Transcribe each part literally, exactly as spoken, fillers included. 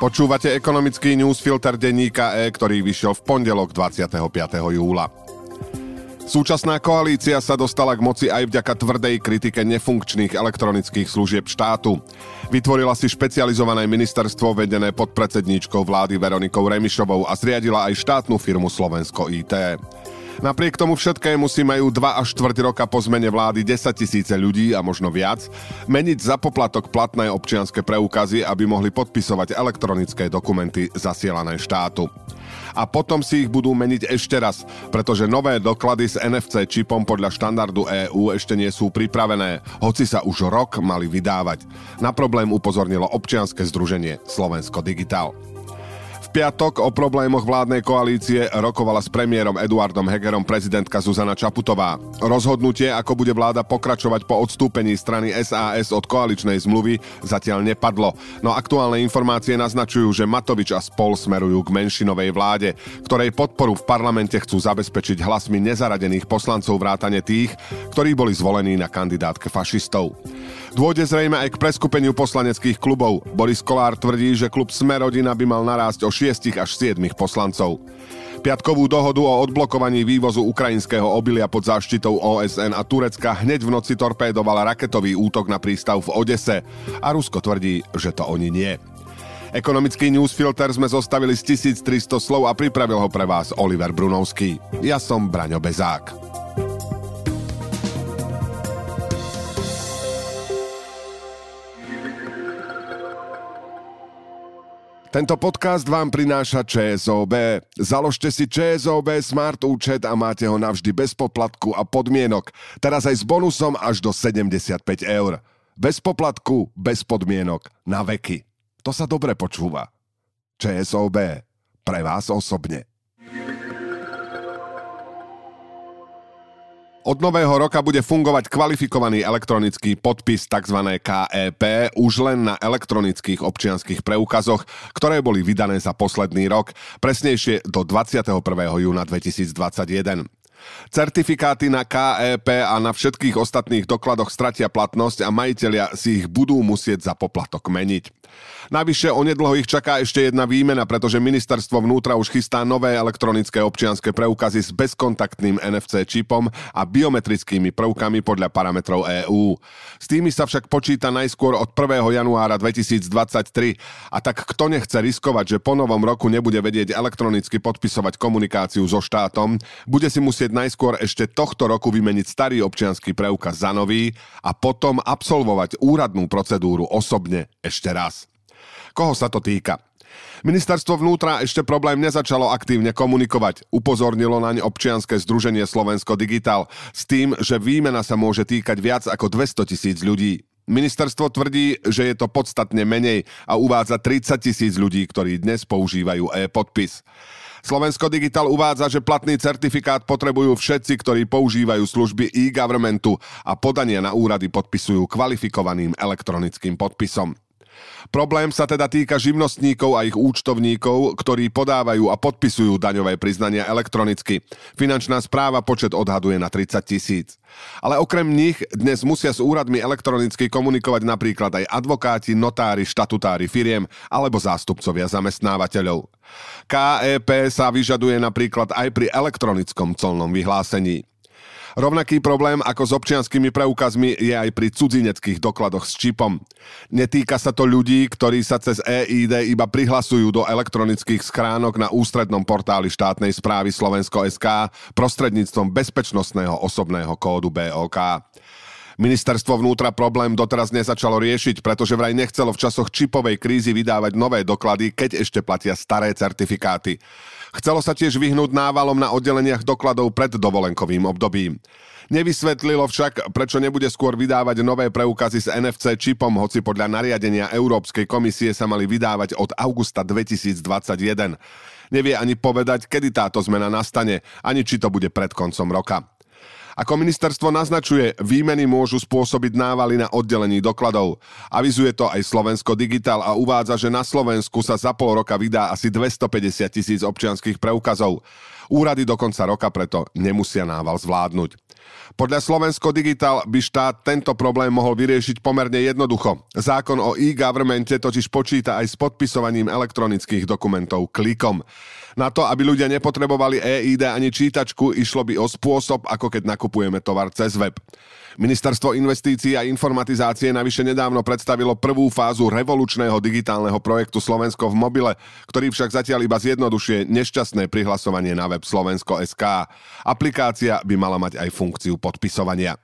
Počúvate ekonomický newsfilter denníka E, ktorý vyšiel v pondelok dvadsiateho piateho júla. Súčasná koalícia sa dostala k moci aj vďaka tvrdej kritike nefunkčných elektronických služieb štátu. Vytvorila si špecializované ministerstvo vedené podpredsedníčkou vlády Veronikou Remišovou a zriadila aj štátnu firmu Slovensko í té. Napriek tomu všetkému si majú dva až štvrť roka po zmene vlády desaťtisíce ľudí a možno viac meniť za poplatok platné občianske preukazy, aby mohli podpisovať elektronické dokumenty zasielané štátu. A potom si ich budú meniť ešte raz, pretože nové doklady s en ef cé čipom podľa štandardu EÚ ešte nie sú pripravené, hoci sa už rok mali vydávať. Na problém upozornilo občianske združenie Slovensko Digital. V piatok o problémoch vládnej koalície rokovala s premiérom Eduardom Hegerom prezidentka Zuzana Čaputová. Rozhodnutie, ako bude vláda pokračovať po odstúpení strany es a es od koaličnej zmluvy, zatiaľ nepadlo. No aktuálne informácie naznačujú, že Matovič a spol smerujú k menšinovej vláde, ktorej podporu v parlamente chcú zabezpečiť hlasmi nezaradených poslancov vrátane tých, ktorí boli zvolení na kandidátke fašistov. Dôjde zrejme aj k preskupeniu poslaneckých klubov. Boris Kolár tvrdí, že klub Smer-Rodina by mal narásť o šiestich až siedmich poslancov. Piatkovú dohodu o odblokovaní vývozu ukrajinského obilia pod záštitou ó es en a Turecka hneď v noci torpédoval raketový útok na prístav v Odese a Rusko tvrdí, že to oni nie. Ekonomický newsfilter sme zostavili z tisíctristo slov a pripravil ho pre vás Oliver Brunovský. Ja som Braňo Bezák. Tento podcast vám prináša ČSOB. Založte si ČSOB Smart účet a máte ho navždy bez poplatku a podmienok. Teraz aj s bonusom až do sedemdesiatpäť eur. Bez poplatku, bez podmienok, na veky. To sa dobre počúva. ČSOB. Pre vás osobne. Od nového roka bude fungovať kvalifikovaný elektronický podpis, tzv. ká é pé, už len na elektronických občianskych preukazoch, ktoré boli vydané za posledný rok, presnejšie do dvadsiateho prvého júna dvetisícdvadsaťjeden. Certifikáty na ká é pé a na všetkých ostatných dokladoch stratia platnosť a majitelia si ich budú musieť za poplatok meniť. Navyše onedlho ich čaká ešte jedna výmena, pretože ministerstvo vnútra už chystá nové elektronické občianske preukazy s bezkontaktným en ef cé čipom a biometrickými prvkami podľa parametrov EÚ. S tými sa však počíta najskôr od prvého januára dvetisícdvadsaťtri a tak kto nechce riskovať, že po novom roku nebude vedieť elektronicky podpisovať komunikáciu so štátom, bude si musieť najskôr ešte tohto roku vymeniť starý občiansky preukaz za nový a potom absolvovať úradnú procedúru osobne ešte raz. Koho sa to týka? Ministerstvo vnútra ešte problém nezačalo aktívne komunikovať. Upozornilo naň občianske združenie Slovensko Digital s tým, že výmena sa môže týkať viac ako dvestotisíc ľudí. Ministerstvo tvrdí, že je to podstatne menej a uvádza tridsaťtisíc ľudí, ktorí dnes používajú e-podpis. Slovensko Digital uvádza, že platný certifikát potrebujú všetci, ktorí používajú služby e-governmentu a podania na úrady podpisujú kvalifikovaným elektronickým podpisom. Problém sa teda týka živnostníkov a ich účtovníkov, ktorí podávajú a podpisujú daňové priznania elektronicky. Finančná správa počet odhaduje na tridsať tisíc. Ale okrem nich dnes musia s úradmi elektronicky komunikovať napríklad aj advokáti, notári, štatutári firiem alebo zástupcovia zamestnávateľov. ká é pé sa vyžaduje napríklad aj pri elektronickom colnom vyhlásení. Rovnaký problém ako s občianskymi preukazmi je aj pri cudzineckých dokladoch s čipom. Netýka sa to ľudí, ktorí sa cez é í dé iba prihlasujú do elektronických schránok na ústrednom portáli štátnej správy Slovensko bodka es ká prostredníctvom bezpečnostného osobného kódu bé ó ká. Ministerstvo vnútra problém doteraz nezačalo riešiť, pretože vraj nechcelo v časoch čipovej krízy vydávať nové doklady, keď ešte platia staré certifikáty. Chcelo sa tiež vyhnúť návalom na oddeleniach dokladov pred dovolenkovým obdobím. Nevysvetlilo však, prečo nebude skôr vydávať nové preukazy s en ef cé čipom, hoci podľa nariadenia Európskej komisie sa mali vydávať od augusta dvetisícdvadsaťjeden. Nevie ani povedať, kedy táto zmena nastane, ani či to bude pred koncom roka. Ako ministerstvo naznačuje, výmeny môžu spôsobiť návaly na oddelení dokladov. Avizuje to aj Slovensko Digital a uvádza, že na Slovensku sa za pol roka vydá asi dvestopäťdesiat tisíc občianskych preukazov. Úrady do konca roka preto nemusia nával zvládnuť. Podľa Slovensko Digital by štát tento problém mohol vyriešiť pomerne jednoducho. Zákon o e-governmente totiž počíta aj s podpisovaním elektronických dokumentov klikom. Na to, aby ľudia nepotrebovali é í dé ani čítačku, išlo by o spôsob, ako keď nakupujeme tovar cez web. Ministerstvo investícií a informatizácie navyše nedávno predstavilo prvú fázu revolučného digitálneho projektu Slovensko v mobile, ktorý však zatiaľ iba zjednodušuje nešťastné prihlasovanie na web Slovensko bodka es ká. Aplikácia by mala mať aj funkciu podpisovania.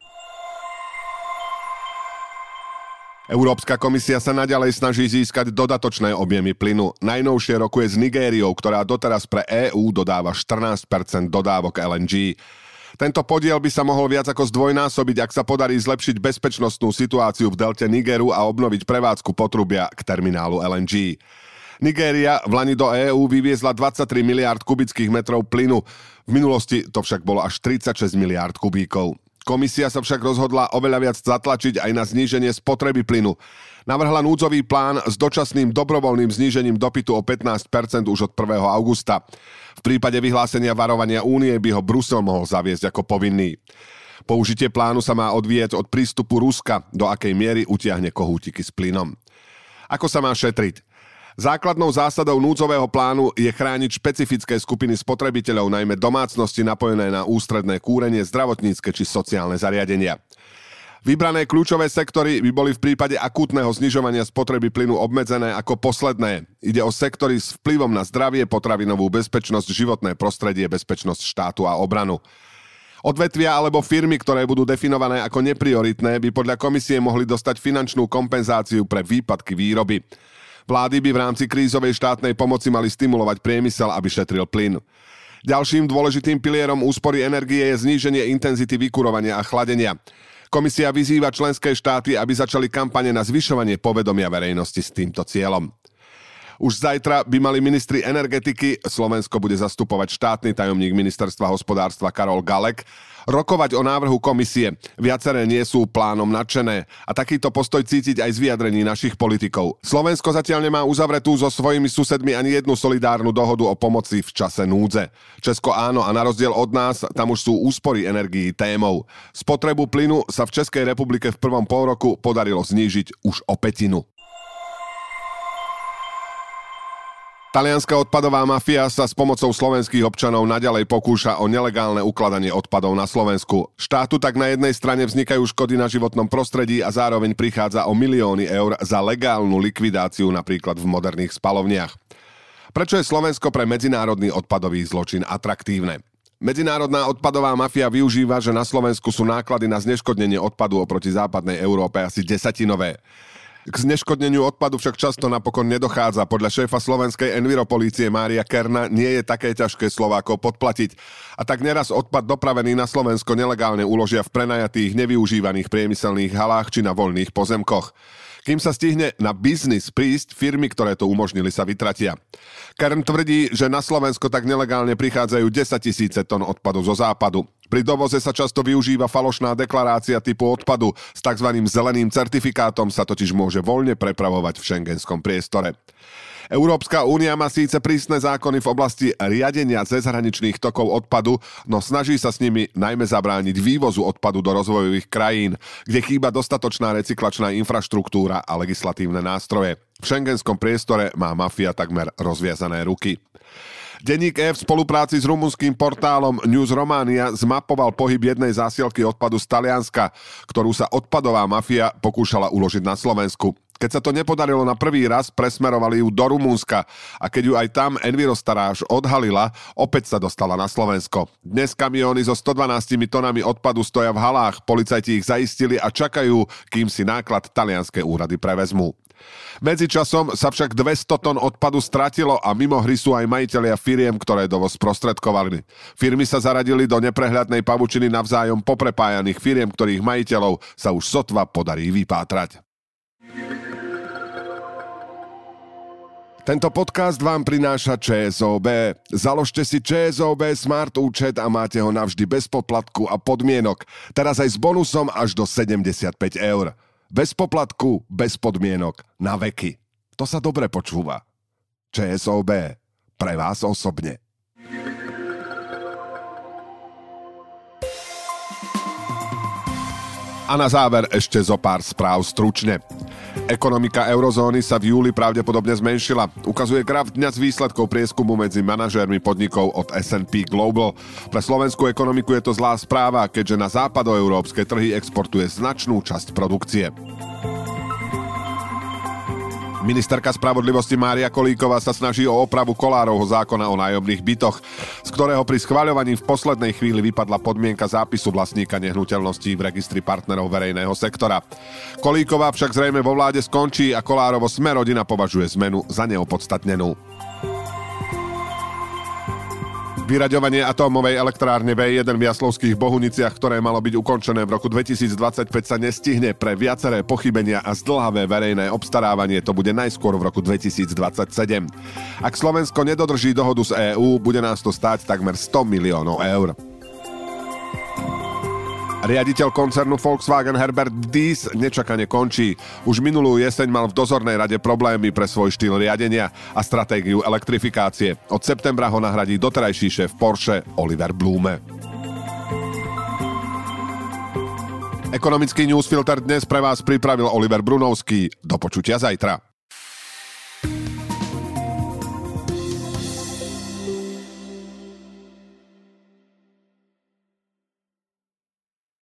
Európska komisia sa naďalej snaží získať dodatočné objemy plynu. Najnovšie rokuje s Nigériou, ktorá doteraz pre EÚ dodáva štrnásť percent dodávok el en gé. Tento podiel by sa mohol viac ako zdvojnásobiť, ak sa podarí zlepšiť bezpečnostnú situáciu v delte Nigeru a obnoviť prevádzku potrubia k terminálu el en gé. Nigéria vlani do EÚ vyviezla dvadsaťtri miliárd kubických metrov plynu. V minulosti to však bolo až tridsaťšesť miliárd kubíkov. Komisia sa však rozhodla oveľa viac zatlačiť aj na zníženie spotreby plynu. Navrhla núdzový plán s dočasným dobrovoľným znížením dopytu o pätnásť percent už od prvého augusta. V prípade vyhlásenia varovania únie by ho Brusel mohol zaviesť ako povinný. Použitie plánu sa má odvíjať od prístupu Ruska, do akej miery utiahne kohútiky s plynom. Ako sa má šetriť? Základnou zásadou núdzového plánu je chrániť špecifické skupiny spotrebiteľov, najmä domácnosti napojené na ústredné kúrenie, zdravotnícke či sociálne zariadenia. Vybrané kľúčové sektory by boli v prípade akútneho znižovania spotreby plynu obmedzené ako posledné. Ide o sektory s vplyvom na zdravie, potravinovú bezpečnosť, životné prostredie, bezpečnosť štátu a obranu. Odvetvia alebo firmy, ktoré budú definované ako neprioritné, by podľa komisie mohli dostať finančnú kompenzáciu pre výpadky výroby. Vlády by v rámci krízovej štátnej pomoci mali stimulovať priemysel, aby šetril plyn. Ďalším dôležitým pilierom úspory energie je zníženie intenzity vykurovania a chladenia. Komisia vyzýva členské štáty, aby začali kampane na zvyšovanie povedomia verejnosti s týmto cieľom. Už zajtra by mali ministri energetiky, Slovensko bude zastupovať štátny tajomník ministerstva hospodárstva Karol Galek, rokovať o návrhu komisie. Viaceré nie sú plánom nadšené a takýto postoj cítiť aj z vyjadrení našich politikov. Slovensko zatiaľ nemá uzavretú so svojimi susedmi ani jednu solidárnu dohodu o pomoci v čase núdze. Česko áno a na rozdiel od nás, tam už sú úspory energií témou. Spotrebu plynu sa v Českej republike v prvom polroku podarilo znížiť už o pätinu. Talianska odpadová mafia sa s pomocou slovenských občanov naďalej pokúša o nelegálne ukladanie odpadov na Slovensku. Štátu tak na jednej strane vznikajú škody na životnom prostredí a zároveň prichádza o milióny eur za legálnu likvidáciu napríklad v moderných spalovniach. Prečo je Slovensko pre medzinárodný odpadový zločin atraktívne? Medzinárodná odpadová mafia využíva, že na Slovensku sú náklady na zneškodnenie odpadu oproti západnej Európe asi desatinové. K zneškodneniu odpadu však často napokon nedochádza. Podľa šéfa slovenskej enviropolície Mária Kerna nie je také ťažké Slovákov podplatiť. A tak neraz odpad dopravený na Slovensko nelegálne uložia v prenajatých, nevyužívaných priemyselných halách či na voľných pozemkoch. Kým sa stihne na biznis prísť, firmy, ktoré to umožnili, sa vytratia. Kern tvrdí, že na Slovensko tak nelegálne prichádzajú desaťtisíce tón odpadu zo západu. Pri dovoze sa často využíva falošná deklarácia typu odpadu. S tzv. Zeleným certifikátom sa totiž môže voľne prepravovať v schengenskom priestore. Európska únia má síce prísne zákony v oblasti riadenia cezhraničných tokov odpadu, no snaží sa s nimi najmä zabrániť vývozu odpadu do rozvojových krajín, kde chýba dostatočná recyklačná infraštruktúra a legislatívne nástroje. V schengenskom priestore má mafia takmer rozviazané ruky. Denník E v spolupráci s rumunským portálom News Romania zmapoval pohyb jednej zásielky odpadu z Talianska, ktorú sa odpadová mafia pokúšala uložiť na Slovensku. Keď sa to nepodarilo na prvý raz, presmerovali ju do Rumunska a keď ju aj tam Envirostaráž odhalila, opäť sa dostala na Slovensko. Dnes kamióny so sto dvanástimi tonami odpadu stoja v halách, policajti ich zaistili a čakajú, kým si náklad talianske úrady prevezmú. Medzičasom sa však dvesto tón odpadu stratilo a mimo hry sú aj majitelia firiem, ktoré dovoz sprostredkovali. Firmy sa zaradili do neprehľadnej pavučiny navzájom poprepájaných firiem, ktorých majiteľov sa už sotva podarí vypátrať. Tento podcast vám prináša ČSOB. Založte si ČSOB Smart účet a máte ho navždy bez poplatku a podmienok. Teraz aj s bonusom až do sedemdesiatpäť eur. Bez poplatku, bez podmienok, na veky. To sa dobre počúva. ČSOB. Pre vás osobne. A na záver ešte zo pár správ stručne. Ekonomika eurozóny sa v júli pravdepodobne zmenšila. Ukazuje graf dňa z výsledkov prieskumu medzi manažérmi podnikov od es and pí Global. Pre slovenskú ekonomiku je to zlá správa, keďže na západoeurópske trhy exportuje značnú časť produkcie. Ministerka spravodlivosti Mária Kolíková sa snaží o opravu Kollárovho zákona o nájomných bytoch, z ktorého pri schvaľovaní v poslednej chvíli vypadla podmienka zápisu vlastníka nehnuteľností v registri partnerov verejného sektora. Kolíková však zrejme vo vláde skončí a Kollárovo Smer-rodina považuje zmenu za neopodstatnenú. Vyraďovanie atómovej elektrárne vé jeden v Jaslovských Bohuniciach, ktoré malo byť ukončené v roku dvetisícdvadsaťpäť, sa nestihne. Pre viaceré pochybenia a zdĺhavé verejné obstarávanie to bude najskôr v roku dvetisícdvadsaťsedem. Ak Slovensko nedodrží dohodu z EÚ, bude nás to stáť takmer sto miliónov eur. Riaditeľ koncernu Volkswagen Herbert Diess nečakane končí. Už minulú jeseň mal v dozornej rade problémy pre svoj štýl riadenia a stratégiu elektrifikácie. Od septembra ho nahradí doterajší šéf Porsche Oliver Blume. Ekonomický newsfilter dnes pre vás pripravil Oliver Brunovský. Do počutia zajtra.